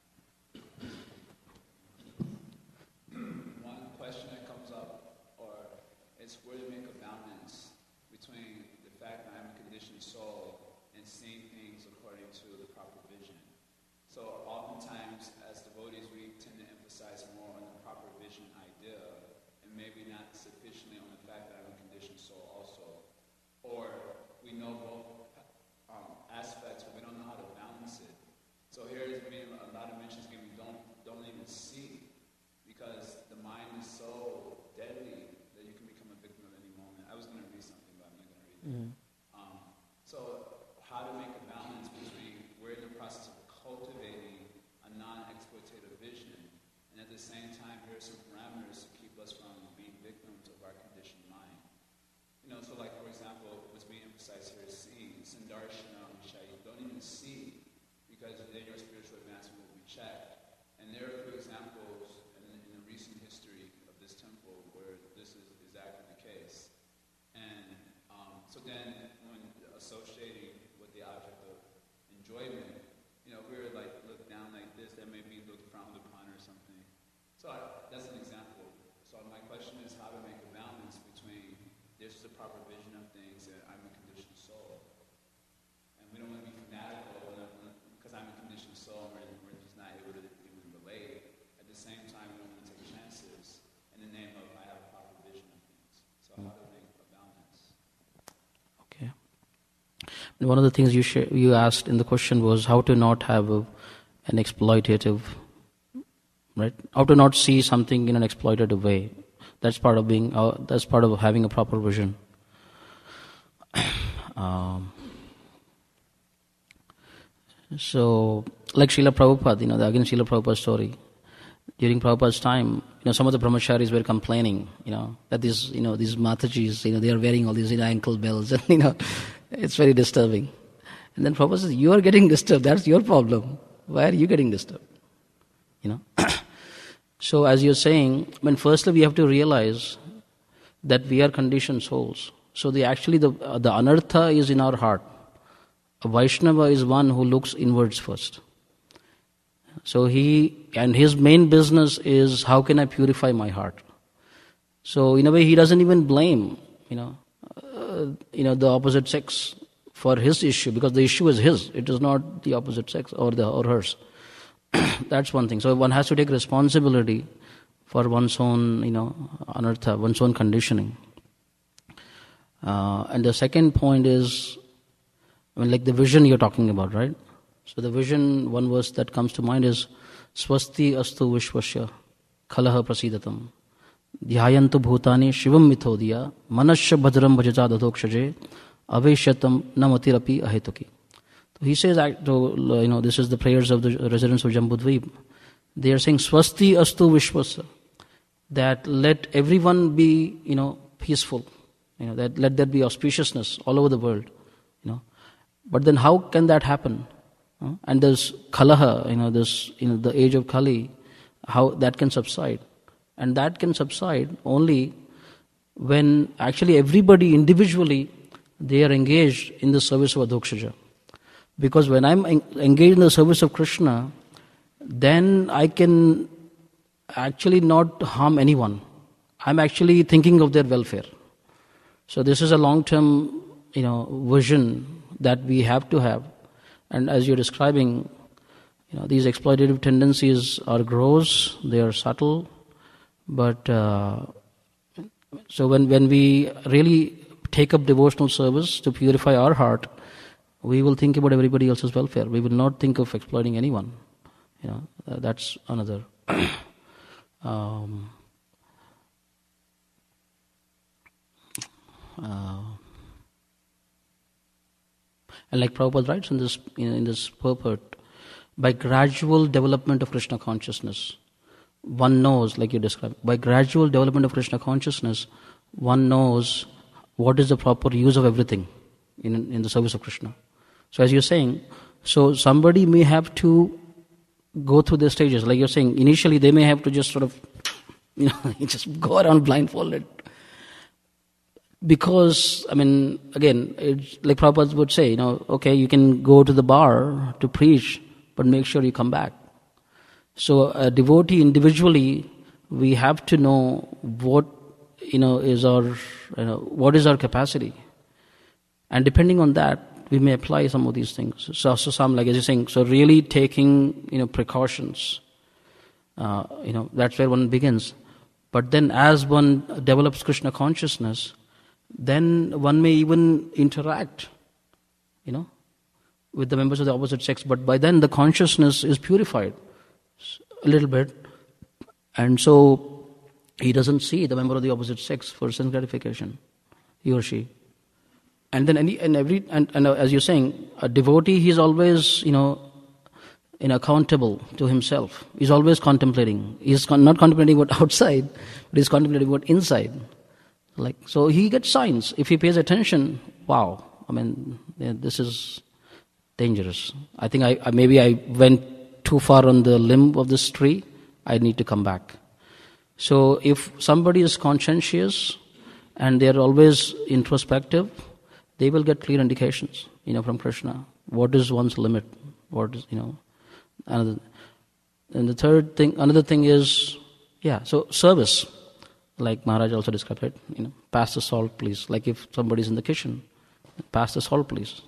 Mm-hmm. Um, so how to make a balance between we're in the process of cultivating a non-exploitative vision, and at the same time here are some parameters to keep us from being victims of our conditioned mind. You know, so like for example, what's being emphasized here is seeing, Sandarshana, Shayi. Don't even see, because then your spiritual advancement will be proper vision of things, that I'm a conditioned soul. And we don't want to be fanatical because I'm a conditioned soul and we're, we're just not able to even relate. At the same time, we don't want to take chances in the name of I have a proper vision of things. So how do we make a balance? Okay. One of the things you sh- you asked in the question was how to not have a, an exploitative, right? How to not see something in an exploitative way. That's part of being. Uh, that's part of having a proper vision. um, so, like Srila Prabhupada, you know, the, again Srila Prabhupada's story. During Prabhupada's time, you know, some of the brahmacharis were complaining, you know, that these, you know, these Matajis, you know, they are wearing all these, you know, ankle bells, and you know, it's very disturbing. And then Prabhupada says, "You are getting disturbed. That's your problem. Why are you getting disturbed?" You know. So, as you're saying, I mean, firstly, we have to realize that we are conditioned souls. So, the actually the uh, the anartha is in our heart. A Vaishnava is one who looks inwards first. So he, and his main business is how can I purify my heart. So in a way he doesn't even blame, you know, uh, you know, the opposite sex for his issue, because the issue is his. It is not the opposite sex or the or hers. That's one thing. So one has to take responsibility for one's own, you know, anartha, one's own conditioning. Uh, and the second point is, I mean, like the vision you're talking about, right? So the vision, one verse that comes to mind is Swasti astu vishwasya khalaha prasidatam dhyayantu bhutani shivam mithodya manasya bhadram bhajata dadokshaje aveshyatam namatirapi ahetuki. So he says, so, you know, this is the prayers of the residents of Jambudvip. They are saying Swasti astu vishwasya, that let everyone be, you know, peaceful. You know, that let there be auspiciousness all over the world. You know, but then how can that happen? Uh, and there's Kalaha, you know, this, you know, the age of Kali, how that can subside. And that can subside only when actually everybody individually, they are engaged in the service of Adhokshaja. Because when I'm en- engaged in the service of Krishna, then I can actually not harm anyone. I'm actually thinking of their welfare. So this is a long-term, you know, vision that we have to have. And as you're describing, you know, these exploitative tendencies are gross, they are subtle, but uh, so when, when we really take up devotional service to purify our heart, we will think about everybody else's welfare. We will not think of exploiting anyone. You know, uh, that's another. um, uh, And like Prabhupada writes in this, in this purport, by gradual development of Krishna consciousness, one knows, like you described, by gradual development of Krishna consciousness, one knows what is the proper use of everything in, in the service of Krishna. So as you're saying, so somebody may have to go through the stages. Like you're saying, initially they may have to just sort of, you know, just go around blindfolded. Because, I mean, again, it's like Prabhupada would say, you know, okay, you can go to the bar to preach, but make sure you come back. So a devotee individually, we have to know what, you know, is our, you know, what is our capacity. And depending on that, we may apply some of these things. So, so some, like as you're saying, so really taking, you know, precautions, uh, you know, that's where one begins. But then as one develops Krishna consciousness, then one may even interact, you know, with the members of the opposite sex. But by then the consciousness is purified a little bit. And so he doesn't see the member of the opposite sex for sense gratification, he or she. And then any, and every, and, and as you're saying, a devotee, he's always, you know, you know, accountable to himself. He's always contemplating. He's con- not contemplating what outside, but he's contemplating what inside. Like, so he gets signs. If he pays attention, wow, I mean, yeah, this is dangerous. I think I, I maybe I went too far on the limb of this tree. I need to come back. So if somebody is conscientious and they are always introspective, they will get clear indications, you know, from Krishna. What is one's limit? What is, you know, another. And the third thing, another thing is, yeah, so service. like Maharaj also described it, you know, pass the salt please. Like if somebody's in the kitchen, pass the salt please.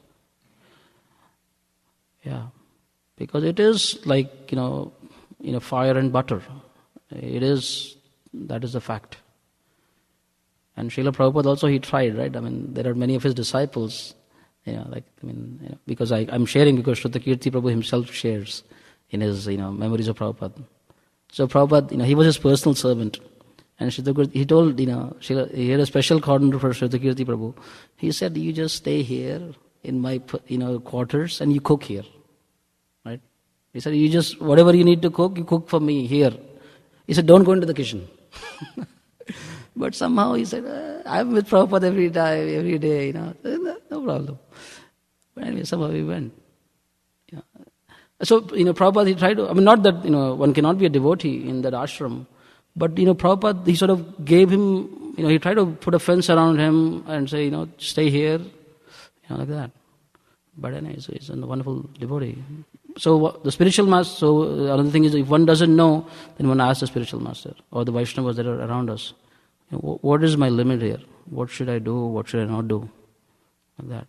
Yeah. Because it is like, you know, you know, fire and butter. It is, that is the fact. And Srila Prabhupada also, he tried, right? I mean, there are many of his disciples, you know, like, I mean, you know, because I, I'm sharing because Shrutakirti Prabhu himself shares in his, you know, memories of Prabhupada. So Prabhupada, you know, he was his personal servant. And Shrutakirti, he told, you know, Srila, he had a special corner for Shrutakirti Prabhu. He said, you just stay here in my, you know, quarters and you cook here. Right? He said, you just, whatever you need to cook, you cook for me here. He said, don't go into the kitchen. But somehow he said, uh, I'm with Prabhupada every time, every day, you know, no, no problem. But anyway, somehow we went. You know. So, you know, Prabhupada, he tried to, I mean, not that, you know, one cannot be a devotee in that ashram, but, you know, Prabhupada, he sort of gave him, you know, he tried to put a fence around him and say, you know, stay here, you know, like that. But anyway, so he's a wonderful devotee. So the spiritual master, so another thing is, if one doesn't know, then one asks the spiritual master or the Vaishnavas that are around us. You know, what is my limit here? What should I do? What should I not do? Like that.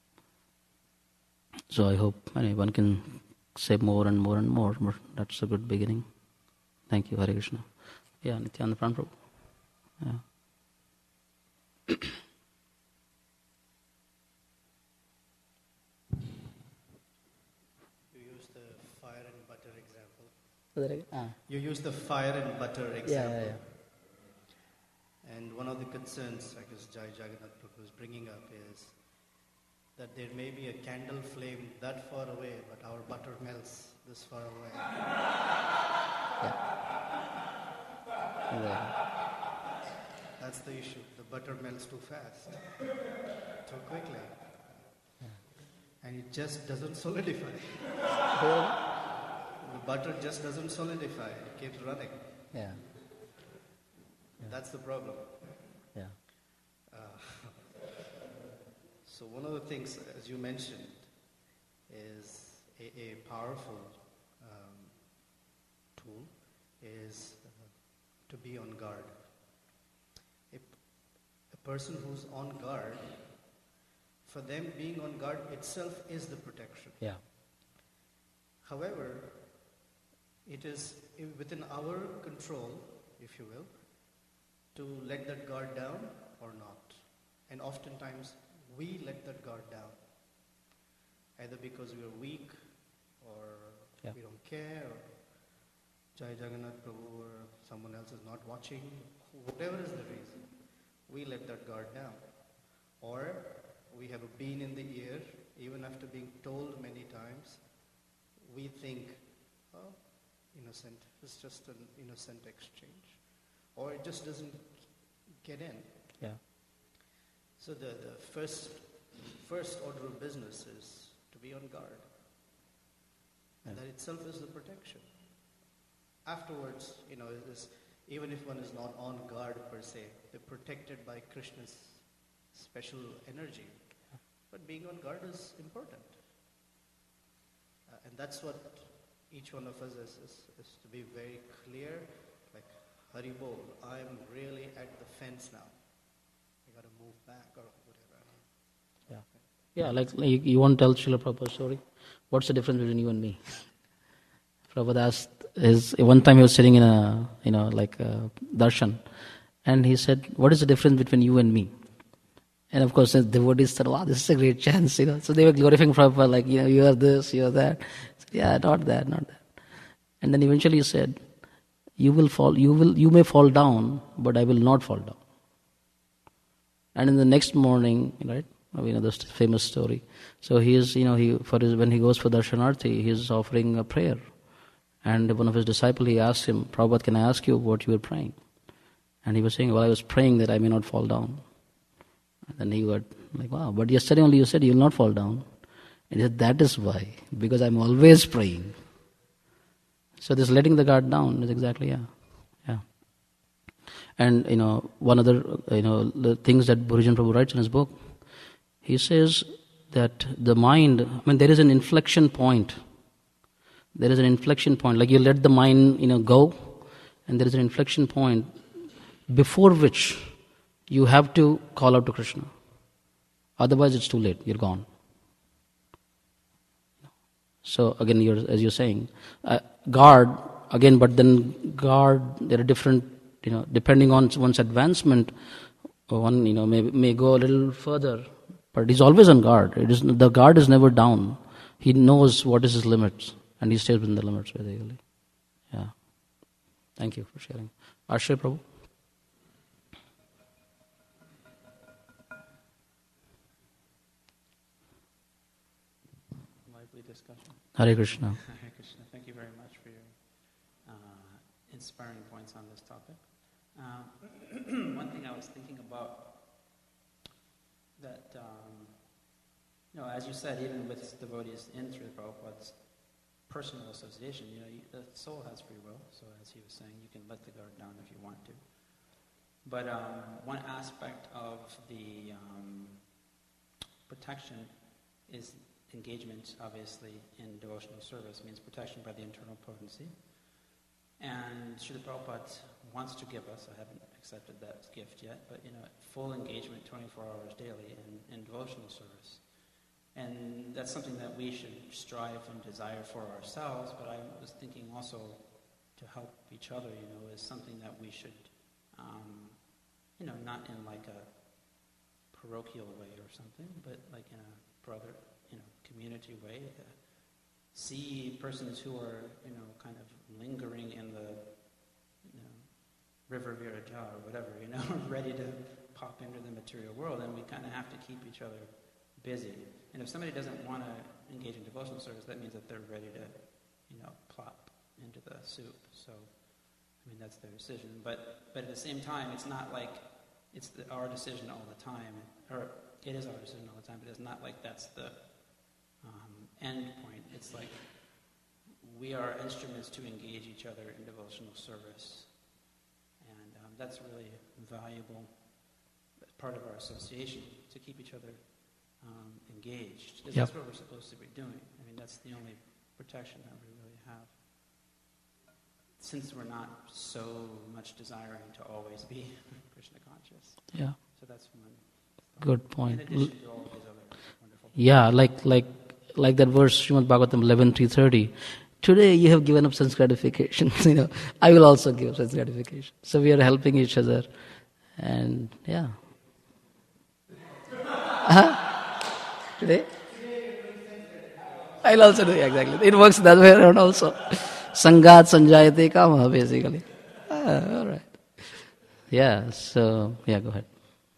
So I hope anyway, one can say more and more and more, but that's a good beginning. Thank you, Hare Krishna. Yeah, Nityananda Pran Prabhu. Yeah. You use the fire and butter example. Ah. You use the fire and butter example. Yeah, yeah, yeah. And one of the concerns, I guess Jai Jagannath Prabhu is bringing up is that there may be a candle flame that far away, but our butter melts this far away. Yeah. Yeah. That's the issue. The butter melts too fast, too quickly. Yeah. And it just doesn't solidify. The butter just doesn't solidify. It keeps running. Yeah. That's the problem. Yeah. Uh, so one of the things, as you mentioned, is a, a powerful um, tool is uh, to be on guard. A, a person who's on guard, for them being on guard itself is the protection. Yeah. However, it is within our control, if you will, to let that guard down or not. And oftentimes, we let that guard down. Either because we are weak, or yeah. we don't care, or Jai Jagannath Prabhu or someone else is not watching, whatever is the reason, we let that guard down. Or we have a bean in the ear, even after being told many times, we think, oh, innocent, it's just an innocent exchange. Or it just doesn't get in. Yeah. So the, the first first order of business is to be on guard. And yeah. that itself is the protection. Afterwards, you know, is, even if one is not on guard per se, they're protected by Krishna's special energy. Yeah. But being on guard is important. Uh, and that's what each one of us is, is, is to be very clear, like, Hari Bol, I'm really at the fence now. I got to move back or whatever. Yeah, yeah. Like, like you won't tell Srila Prabhupada story. What's the difference between you and me? Prabhupada asked his one time he was sitting in a you know like a darshan, and he said, "What is the difference between you and me?" And of course, the devotees said, "Wow, this is a great chance," you know. So they were glorifying Prabhupada, like, you know, you are this, you are that. Said, yeah, not that, not that. And then eventually he said, You will fall. You will. You may fall down, but I will not fall down. And in the next morning, right? You know this famous story. So he is, you know, he for his when he goes for darshanarthi, he is offering a prayer, and one of his disciples he asked him, Prabhupada, can I ask you what you were praying? And he was saying, well, I was praying that I may not fall down. And then he got like, wow, but yesterday only you said you will not fall down. And he said, that is why, because I'm always praying. So this letting the guard down is exactly, yeah. Yeah. And, you know, one other, you know, the things that Bhurijan Prabhu writes in his book, he says that the mind, I mean, there is an inflection point. There is an inflection point. Like you let the mind, you know, go, and there is an inflection point before which you have to call out to Krishna. Otherwise, it's too late. You're gone. So again, you're, as you're saying, uh, guard again, but then guard. There are different, you know, depending on one's advancement. One, you know, may may go a little further, but he's always on guard. It is the guard is never down. He knows what is his limits, and he stays within the limits basically. Yeah. Thank you for sharing, Ashay Prabhu. Discussion. Hare Krishna. Hare Krishna. Thank you very much for your uh, inspiring points on this topic. Uh, one thing I was thinking about that, um, you know, as you said, even with devotees in through the Prabhupada's personal association, you know, you, the soul has free will. So as he was saying, you can let the guard down if you want to. But um, one aspect of the um, protection is engagement, obviously, in devotional service means protection by the internal potency. And Srila Prabhupada wants to give us, I haven't accepted that gift yet, but you know, full engagement twenty-four hours daily in, in devotional service. And that's something that we should strive and desire for ourselves, but I was thinking also to help each other, you know, is something that we should, um, you know, not in like a parochial way or something, but like in a brother, you know, community way, uh, see persons who are, you know, kind of lingering in the, you know, river Viraja or whatever, you know, ready to pop into the material world, and we kind of have to keep each other busy. And if somebody doesn't want to engage in devotional service, that means that they're ready to, you know, plop into the soup. So, I mean, that's their decision. But but at the same time, it's not like it's the, our decision all the time, or it is our decision all the time, but it's not like that's the um, end point. It's like we are instruments to engage each other in devotional service. And um, that's really valuable part of our association, to keep each other um, engaged. Because Yep. that's what we're supposed to be doing. I mean, that's the only protection that we really have. Since we're not so much desiring to always be Krishna conscious. Yeah. So that's one. Good point. In addition to all of these other wonderful Yeah, like like like that verse, Srimad Bhagavatam eleven three thirty. Today you have given up sense gratification. You know, I will also give up sense gratification. So we are helping each other, and yeah. Uh-huh. Today, I'll also do exactly. It works that way around also. Sangat sanjayate kama, basically. Ah, all right. Yeah. So yeah, go ahead.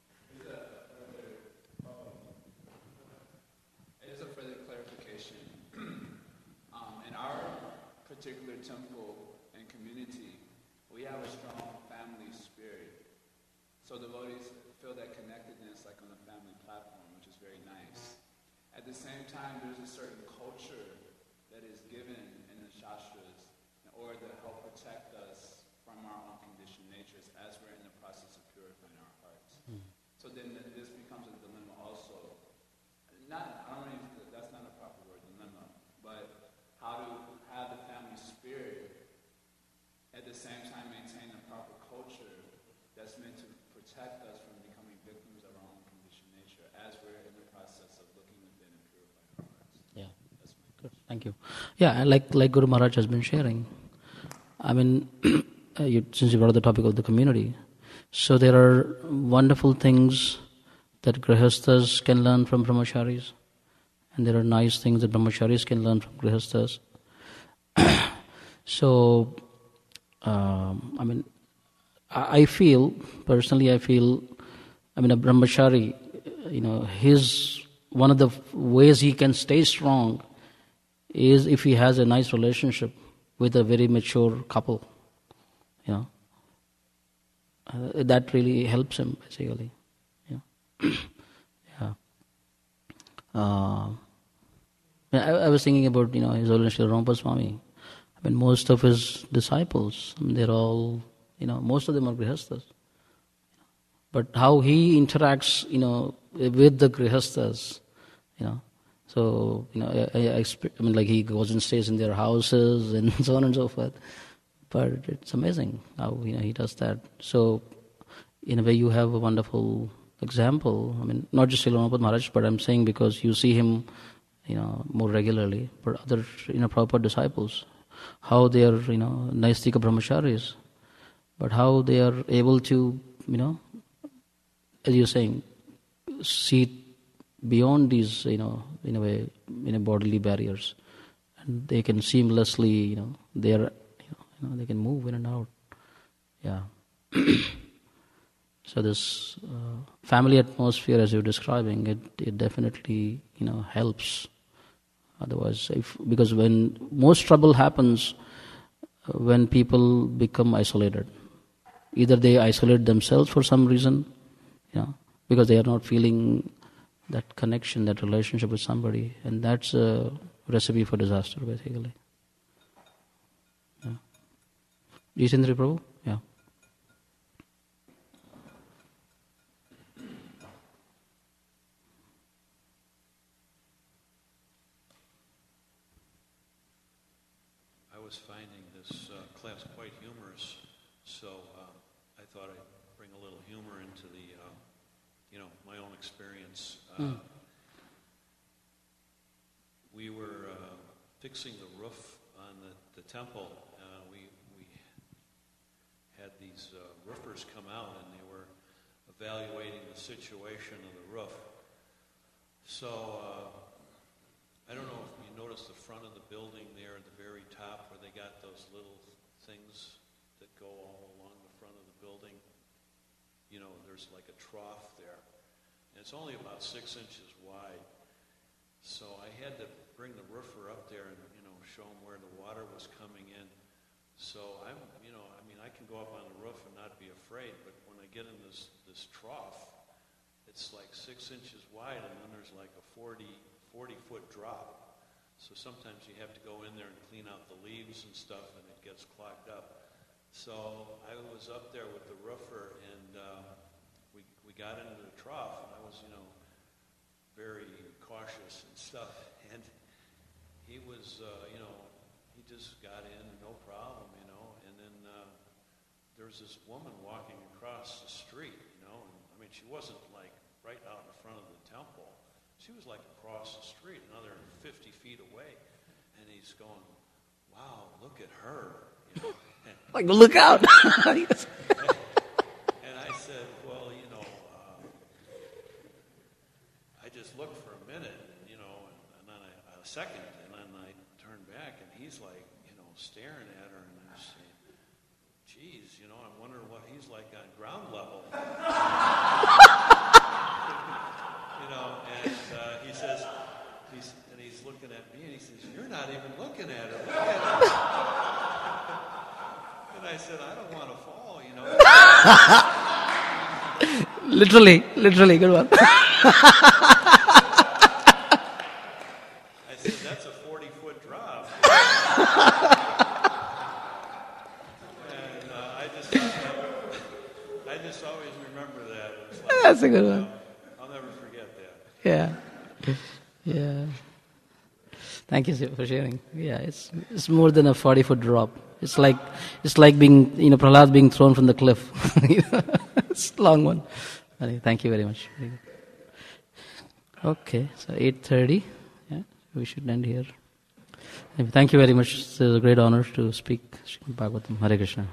As a further clarification, um, in our particular temple and community, we have a strong family spirit. So devotees feel that connectedness like on a family platform, which is very nice. At the same time, there's a certain culture that is given in the Shastras in order to help protect us from our own conditioned natures as we're in the process of purifying our hearts. Mm. So then this becomes a dilemma also. Not, I don't know if that's not a proper word, dilemma, but how to have the family spirit at the same time maintain a proper culture that's meant to protect us from becoming victims of our own conditioned nature as we're in the process of looking within and purifying our hearts. Yeah. That's my Good. Thank you. Yeah, and like like Guru Maharaj has been sharing. I mean, you, since you brought up the topic of the community, so there are wonderful things that grihasthas can learn from brahmacharis, and there are nice things that brahmacharis can learn from grihasthas. So, um, I mean, I, I feel personally, I feel, I mean, a brahmachari, you know, his one of the ways he can stay strong is if he has a nice relationship with a very mature couple, you know. Uh, that really helps him, basically. Yeah. yeah. Uh, I, I was thinking about, you know, His Holiness Srila Ramapa Swami. I mean, most of his disciples, I mean, they're all, you know, most of them are grihasthas. But how he interacts, you know, with the grihasthas, you know. So, you know, I, I, I mean, like he goes and stays in their houses and so on and so forth. But it's amazing how, you know, he does that. So, in a way, you have a wonderful example. I mean, not just Srila Prabhupada Maharaj, but I'm saying because you see him, you know, more regularly. But other, you know, Prabhupada disciples, how they are, you know, Naistika Brahmacharis, but how they are able to, you know, as you're saying, see beyond these, you know, in a way, in a bodily barriers, and they can seamlessly, you know, they are, you know, you know they can move in and out. Yeah. So this uh, family atmosphere, as you're describing, it, it definitely, you know, helps. Otherwise, if, because when most trouble happens, uh, when people become isolated, either they isolate themselves for some reason, you know, because they are not feeling that connection, that relationship with somebody, and that's a recipe for disaster, basically. Yeah. Jitendra Prabhu? Yeah. I was finding this uh, class quite humorous, so uh, I thought I'd bring a little humor into the, uh, you know, my own experience. Uh, Mm. We were uh, fixing the roof on the, the temple. Uh, we we had these uh, roofers come out, and they were evaluating the situation of the roof. So uh, I don't know if you noticed the front of the building there at the very top, where they got those little things that go all along the front of the building. You know, there's like a trough there. And it's only about six inches wide. So I had to bring the roofer up there and, you know, show him where the water was coming in. So I'm, you know, I mean, I can go up on the roof and not be afraid, but when I get in this, this trough, it's like six inches wide, and then there's like a forty, forty foot drop. So sometimes you have to go in there and clean out the leaves and stuff, and it gets clogged up. So I was up there with the roofer, and uh, we we got into the trough, and I was, you know, very cautious and stuff. And he was, uh, you know, he just got in, no problem, you know. And then uh, there was this woman walking across the street, you know. And, I mean, she wasn't like right out in front of the temple. She was like across the street, another fifty feet away. And he's going, wow, look at her. You know? And, Like, look out! and, and I said, well, you know, uh, I just looked for a minute, you know, and, and then I, a second, and then I turned back, and he's like, you know, staring at her, and I'm saying, geez, you know, I'm wondering what he's like on ground level. You know, and uh, he says, he's, and he's looking at me, and he says, you're not even looking at her. Look at her. And I said, I don't want to fall, you know. Literally, literally, good one. I said, that's a forty foot drop. And uh, I just, I just always remember that. It's like, That's a good you one. know, I'll never forget that. Yeah, yeah. Thank you sir, for sharing. Yeah, it's it's more than a forty foot drop. It's like it's like being, you know, Prahlad being thrown from the cliff. It's a long one. Anyway, thank you very much. Very good. Okay, so eight thirty. Yeah, we should end here. Anyway, thank you very much. It's a great honor to speak Srimad Bhagavatam. Hare Krishna.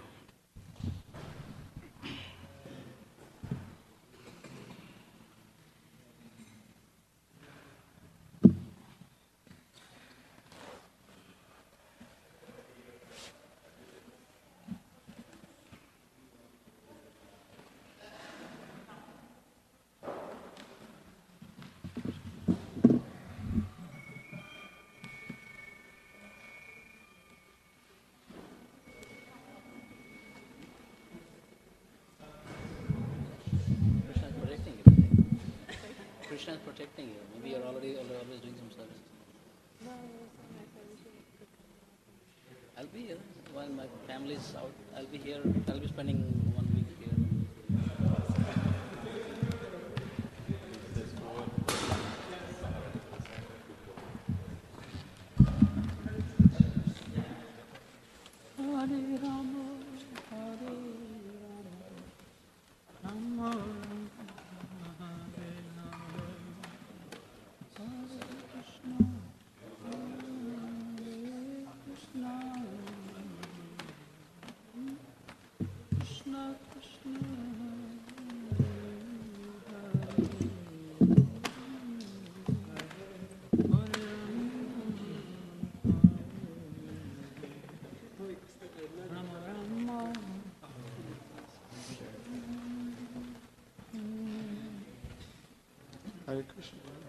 Krishna is protecting you. Krishna is protecting you. Maybe you're already always doing some service. I'll be here while my family is out. I'll be here. I'll be spending one week here. Hare Rama, Hare Rama, Rama Hare Krishna.